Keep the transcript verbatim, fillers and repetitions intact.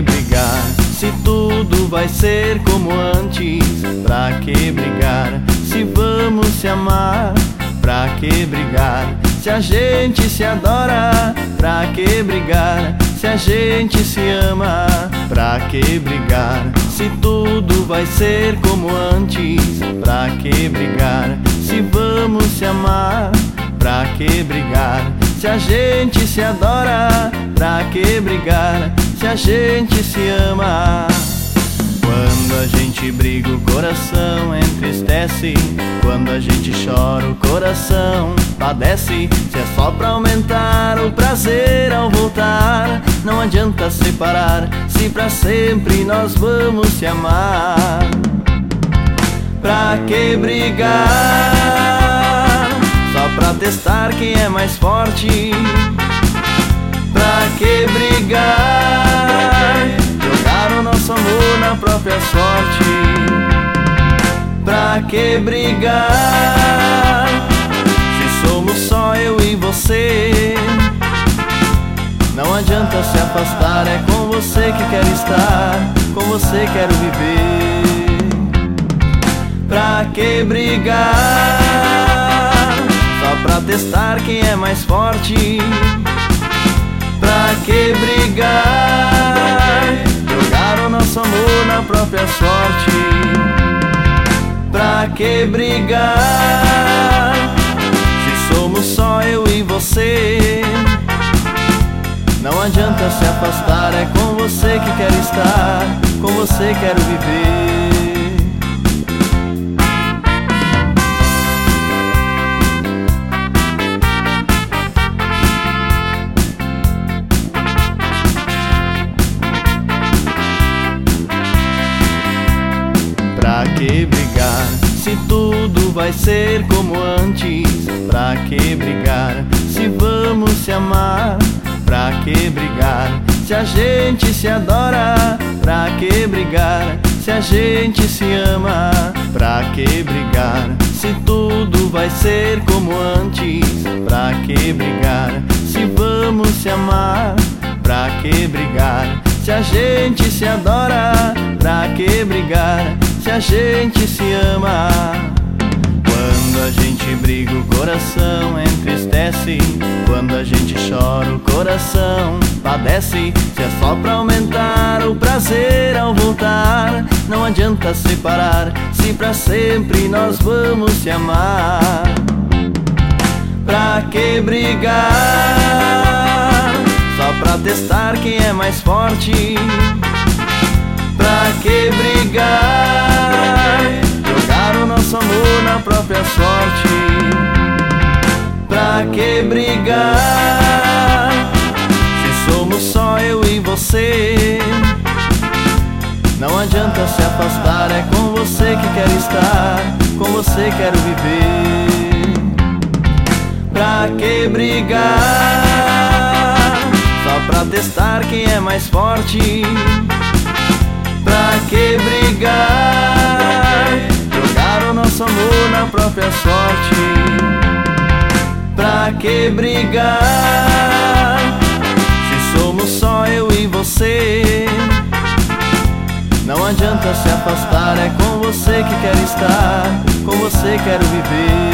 brigar se tudo vai ser como antes? Pra que brigar se vamos se amar? Pra que brigar se a gente se adora? Pra que brigar se a gente se ama? Pra que brigar se tudo vai ser como antes? Pra que brigar se vamos se amar? Pra que brigar se a gente se adora? Pra que brigar se a gente se ama? Quando a gente briga o coração entristece, quando a gente chora o coração padece. Se é só pra aumentar o prazer ao voltar, não adianta separar, se pra sempre nós vamos se amar. Pra que brigar só pra testar quem é mais forte? Pra que brigar, jogar o nosso amor na própria sorte? Pra que brigar se somos só eu e você? Não adianta se afastar, é com você que quero estar, com você quero viver. Pra que brigar só pra testar quem é mais forte? Pra que brigar, jogar o nosso amor na própria sorte? Pra que brigar se somos só eu e você? Não adianta se afastar, é com você que quero estar, com você quero viver. Pra que brigar se tudo vai ser como antes? Pra que brigar se vamos se amar? Pra que brigar se a gente se adora? Pra que brigar se a gente se ama? Pra que brigar se tudo vai ser como antes? Pra que brigar se vamos se amar? Pra que brigar se a gente se adora? Pra que brigar se a gente se ama? Quando a gente briga o coração entristece, quando a gente chora o coração padece. Se é só pra aumentar o prazer ao voltar, não adianta separar, se pra sempre nós vamos se amar. Pra que brigar só pra testar quem é mais forte? Pra que brigar, jogar o nosso amor na própria sorte? Pra que brigar se somos só eu e você? Não adianta se afastar, é com você que quero estar, com você quero viver. Pra que brigar só pra testar quem é mais forte? Pra que brigar, jogar o nosso amor na própria sorte? Pra que brigar se somos só eu e você? Não adianta se afastar, é com você que quero estar, com você quero viver.